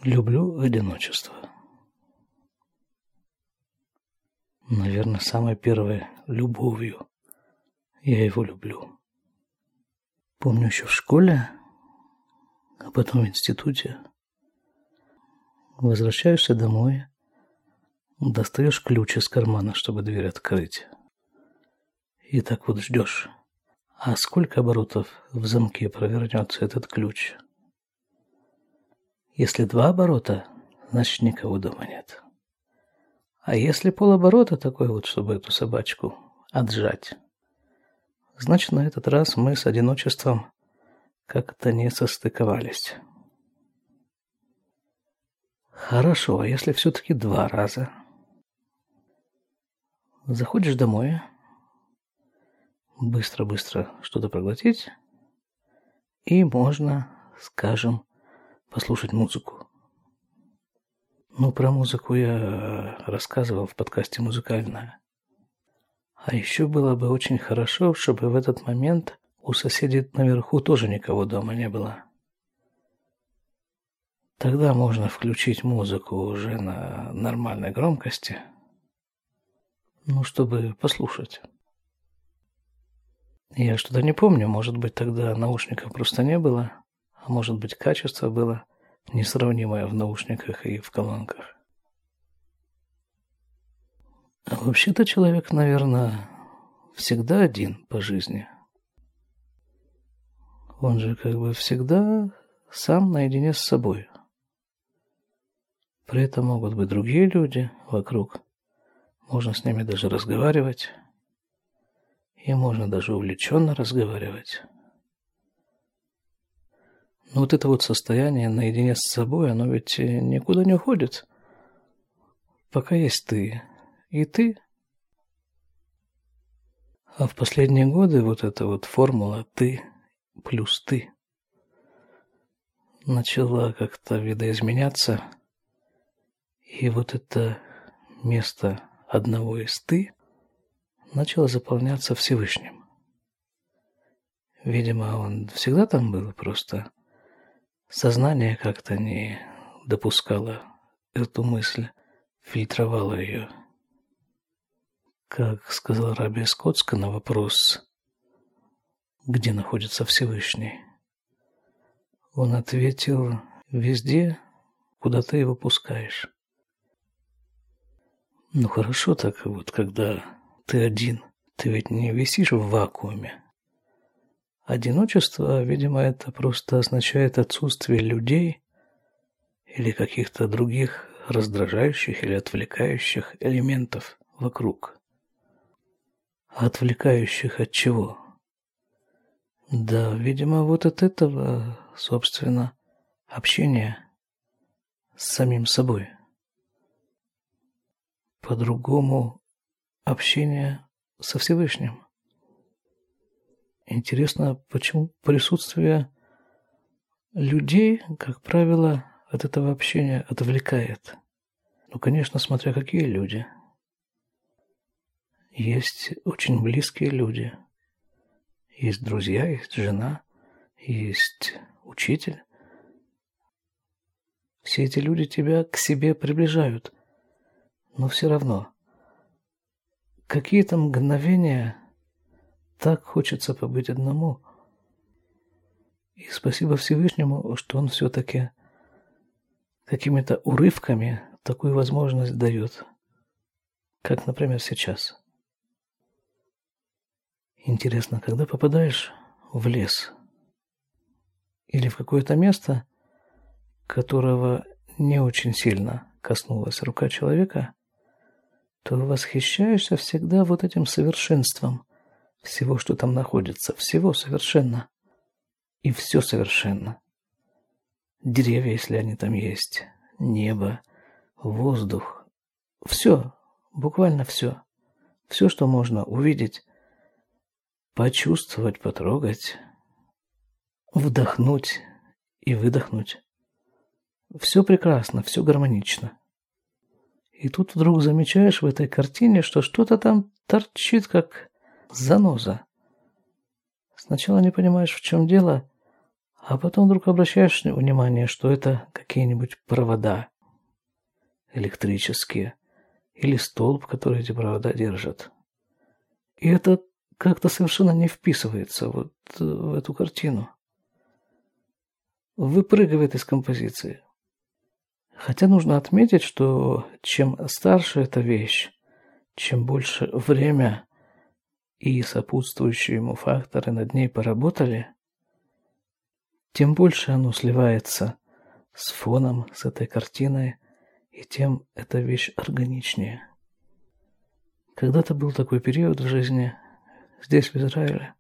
Люблю одиночество. Наверное, самой первой любовью я его люблю. Помню еще в школе, а потом в институте. Возвращаешься домой, достаешь ключ из кармана, чтобы дверь открыть. И так вот ждешь. А сколько оборотов в замке провернется этот ключ? Если 2 оборота, значит никого дома нет. А если полоборота такой вот, чтобы эту собачку отжать, значит на этот раз мы с одиночеством как-то не состыковались. Хорошо, а если все-таки 2 раза? Заходишь домой, быстро-быстро что-то проглотить, и можно, скажем, послушать музыку. Ну, про музыку я рассказывал в подкасте «Музыкальная». А еще было бы очень хорошо, чтобы в этот момент у соседей наверху тоже никого дома не было. Тогда можно включить музыку уже на нормальной громкости, чтобы послушать. Я что-то не помню, может быть, тогда наушников просто не было, а может быть, качество было несравнимое в наушниках и в колонках. А вообще-то человек, наверное, всегда один по жизни. Он же как бы всегда сам наедине с собой. При этом могут быть другие люди вокруг. Можно с ними даже разговаривать. И можно даже увлеченно разговаривать. Но вот это вот состояние наедине с собой, оно ведь никуда не уходит. Пока есть ты и ты. А в последние годы вот эта вот формула «ты плюс ты» начала как-то видоизменяться. И вот это место одного из «ты» начало заполняться Всевышним. Видимо, он всегда там был, просто сознание как-то не допускало эту мысль, фильтровало ее. Как сказал Раби Скотска на вопрос, где находится Всевышний, он ответил: везде, куда ты его пускаешь. Ну хорошо так вот, когда ты один, ты ведь не висишь в вакууме. Одиночество, видимо, это просто означает отсутствие людей или каких-то других раздражающих или отвлекающих элементов вокруг. А отвлекающих от чего? Да, видимо, вот от этого, собственно, общения с самим собой. По-другому общение со Всевышним. Интересно, почему присутствие людей, как правило, от этого общения отвлекает. Ну, конечно, смотря какие люди. Есть очень близкие люди. Есть друзья, есть жена, есть учитель. Все эти люди тебя к себе приближают. Но все равно какие-то мгновения так хочется побыть одному. И спасибо Всевышнему, что он все-таки какими-то урывками такую возможность дает. Как, например, сейчас. Интересно, когда попадаешь в лес или в какое-то место, которого не очень сильно коснулась рука человека, то восхищаешься всегда вот этим совершенством всего, что там находится. Всего совершенно. И все совершенно. Деревья, если они там есть, небо, воздух. Все, буквально все. Все, что можно увидеть, почувствовать, потрогать, вдохнуть и выдохнуть. Все прекрасно, все гармонично. И тут вдруг замечаешь в этой картине, что что-то там торчит, как заноза. Сначала не понимаешь, в чем дело, А потом вдруг обращаешь внимание, что это какие-нибудь провода электрические или столб, который эти провода держит. И это как-то совершенно не вписывается вот в эту картину. Выпрыгивает из композиции. Хотя нужно отметить, что чем старше эта вещь, чем больше время и сопутствующие ему факторы над ней поработали, тем больше оно сливается с фоном, с этой картиной, и тем эта вещь органичнее. Когда-то был такой период в жизни, здесь, в Израиле.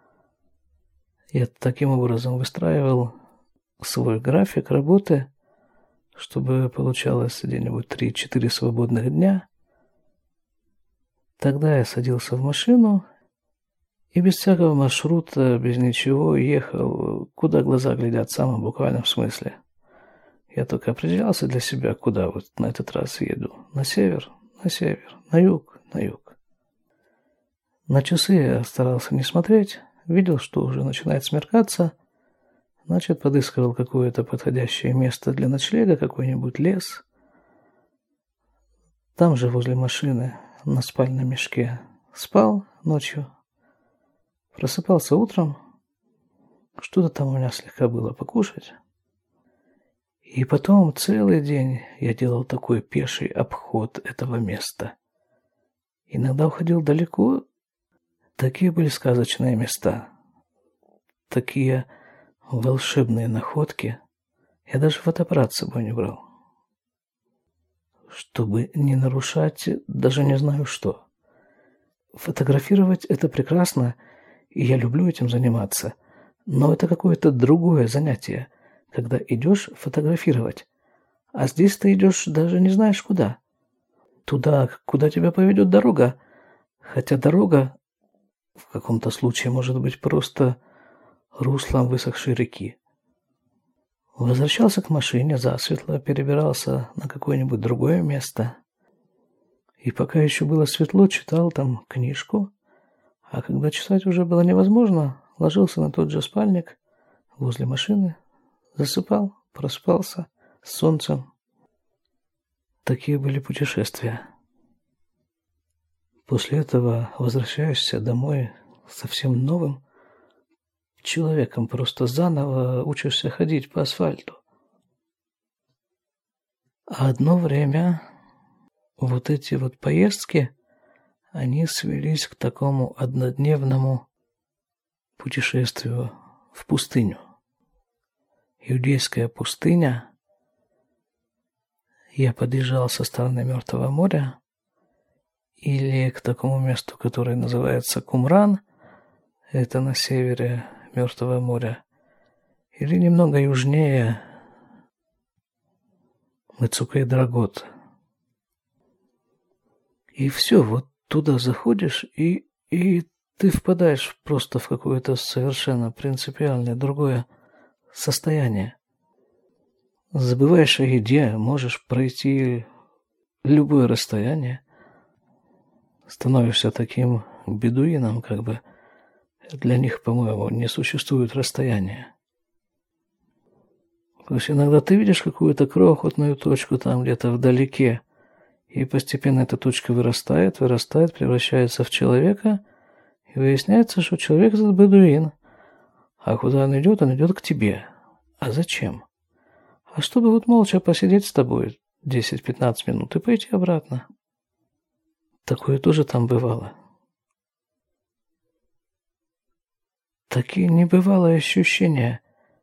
Я таким образом выстраивал свой график работы, чтобы получалось где-нибудь 3-4 свободных дня. Тогда я садился в машину и без всякого маршрута, без ничего ехал, куда глаза глядят, в самом буквальном смысле. Я только определялся для себя, куда вот на этот раз еду. На север, на юг, на юг. На часы я старался не смотреть, видел, что уже начинает смеркаться, значит, подыскивал какое-то подходящее место для ночлега, какой-нибудь лес. Там же возле машины на спальном мешке спал ночью, просыпался утром, что-то там у меня слегка было покушать. И потом целый день я делал такой пеший обход этого места. Иногда уходил далеко. Такие были сказочные места. Такие волшебные находки. Я даже фотоаппарат с собой не брал. Чтобы не нарушать, даже не знаю что. Фотографировать это прекрасно, и я люблю этим заниматься. Но это какое-то другое занятие, когда идешь фотографировать. А здесь ты идешь даже не знаешь куда. Туда, куда тебя поведет дорога. Хотя дорога в каком-то случае может быть просто руслом высохшей реки. Возвращался к машине засветло, перебирался на какое-нибудь другое место. И пока еще было светло, читал там книжку. А когда читать уже было невозможно, ложился на тот же спальник возле машины, засыпал, проспался с солнцем. Такие были путешествия. После этого возвращаешься домой совсем новым человеком, просто заново учишься ходить по асфальту. А одно время вот эти вот поездки, они свелись к такому однодневному путешествию в пустыню. Иудейская пустыня. Я подъезжал со стороны Мертвого моря или к такому месту, которое называется Кумран, это на севере Мертвого моря, или немного южнее Мецукей-Драгот. И все, вот туда заходишь, и ты впадаешь просто в какое-то совершенно принципиальное другое состояние. Забываешь о еде, можешь пройти любое расстояние. Становишься таким бедуином, как бы. Для них, по-моему, не существует расстояния. То есть иногда ты видишь какую-то крохотную точку там где-то вдалеке, и постепенно эта точка вырастает, превращается в человека, и выясняется, что человек этот бедуин. А куда он идет к тебе. А зачем? А чтобы вот молча посидеть с тобой 10-15 минут и пойти обратно. Такое тоже там бывало. Такие небывалые ощущения.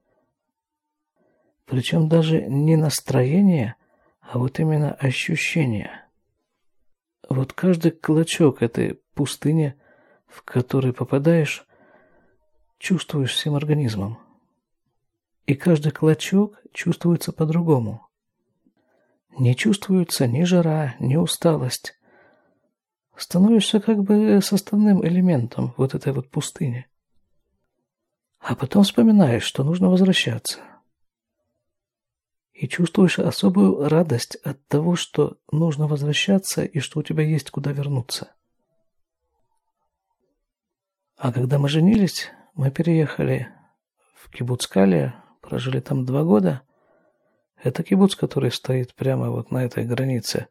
Причем даже не настроение, а вот именно ощущения. Вот каждый клочок этой пустыни, в который попадаешь, чувствуешь всем организмом. И каждый клочок чувствуется по-другому. Не чувствуется ни жара, ни усталость. Становишься как бы составным элементом вот этой вот пустыни. А потом вспоминаешь, что нужно возвращаться. И чувствуешь особую радость от того, что нужно возвращаться и что у тебя есть куда вернуться. А когда мы женились, мы переехали в кибуц Калия, прожили там 2 года. Это кибуц, который стоит прямо вот на этой границе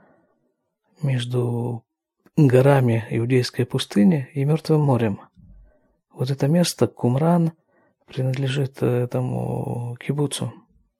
между горами Иудейской пустыни и Мертвым морем. Вот это место, Кумран, принадлежит этому кибуцу.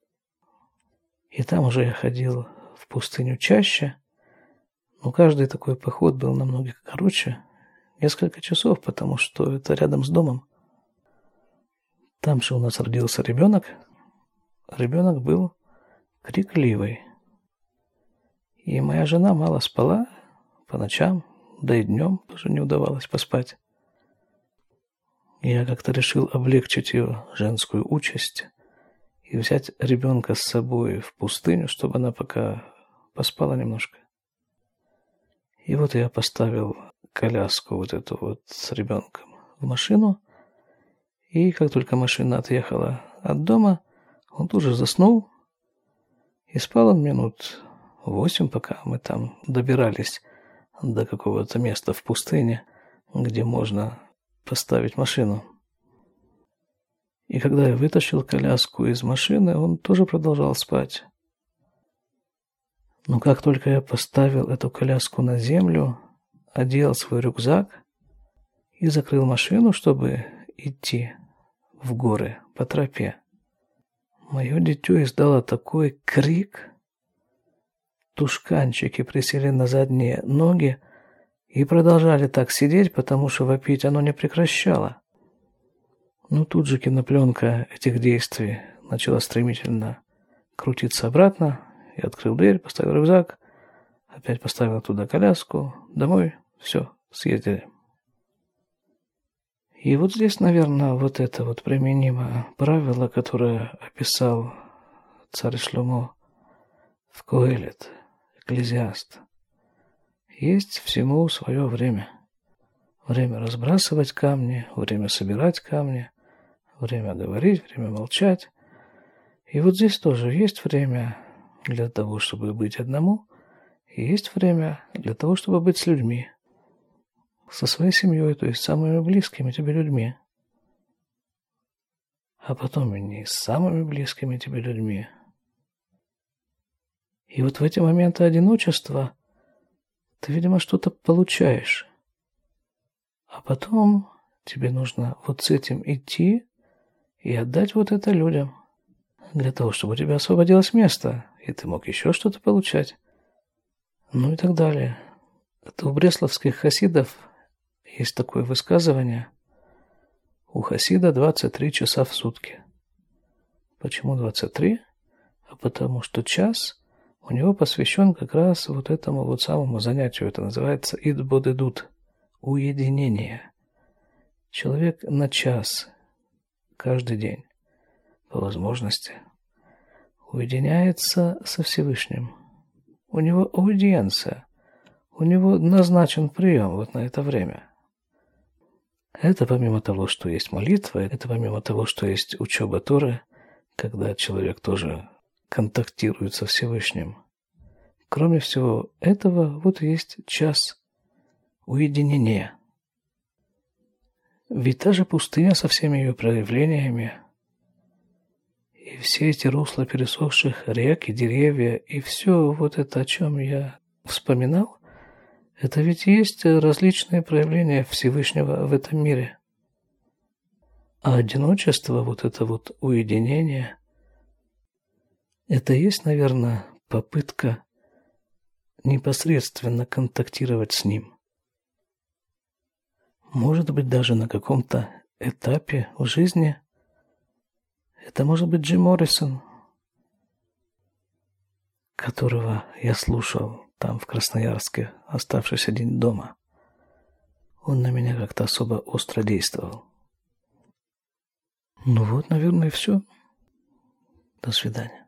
И там уже я ходил в пустыню чаще, но каждый такой поход был намного короче, несколько часов, потому что это рядом с домом. Там же у нас родился ребенок. Ребенок был крикливый. И моя жена мало спала по ночам, да и днем тоже не удавалось поспать. Я как-то решил облегчить ее женскую участь и взять ребенка с собой в пустыню, чтобы она пока поспала немножко. И вот я поставил коляску вот эту вот с ребенком в машину, и как только машина отъехала от дома, он тут же заснул, и спал он минут 8, пока мы там добирались до какого-то места в пустыне, где можно поставить машину. И когда я вытащил коляску из машины, он тоже продолжал спать. Но как только я поставил эту коляску на землю, одел свой рюкзак и закрыл машину, чтобы идти в горы по тропе, мое дитё издало такой крик. Тушканчики присели на задние ноги и продолжали так сидеть, потому что вопить оно не прекращало. Но тут же кинопленка этих действий начала стремительно крутиться обратно. Я открыл дверь, поставил рюкзак, опять поставил туда коляску, домой, все, съездили. И вот здесь, наверное, вот это вот применимо правило, которое описал царь Шломо в Коэлет, Экклезиаст. Есть всему свое время. Время разбрасывать камни, время собирать камни, время говорить, время молчать. И вот здесь тоже есть время для того, чтобы быть одному, и есть время для того, чтобы быть с людьми. Со своей семьей, то есть самыми близкими тебе людьми. А потом и не с самыми близкими тебе людьми. И вот в эти моменты одиночества ты, видимо, что-то получаешь. А потом тебе нужно вот с этим идти и отдать вот это людям. Для того, чтобы у тебя освободилось место, и ты мог еще что-то получать. Ну и так далее. Это у бресловских хасидов есть такое высказывание. У хасида 23 часа в сутки. Почему 23? А потому что час у него посвящен как раз вот этому вот самому занятию. Это называется идбодедут. Уединение. Человек на час каждый день, по возможности, уединяется со Всевышним. У него аудиенция. У него назначен прием вот на это время. Это помимо того, что есть молитва, это помимо того, что есть учеба Торы, когда человек тоже контактирует со Всевышним. Кроме всего этого, вот есть час уединения. Ведь та же пустыня со всеми ее проявлениями, и все эти русла пересохших рек и деревья, и все вот это, о чем я вспоминал, это ведь есть различные проявления Всевышнего в этом мире. А одиночество, вот это вот уединение, это есть, наверное, попытка непосредственно контактировать с Ним. Может быть, даже на каком-то этапе в жизни это может быть Джим Моррисон, которого я слушал там в Красноярске, оставшись один дома. Он на меня как-то особо остро действовал. Ну вот, наверное, и все. До свидания.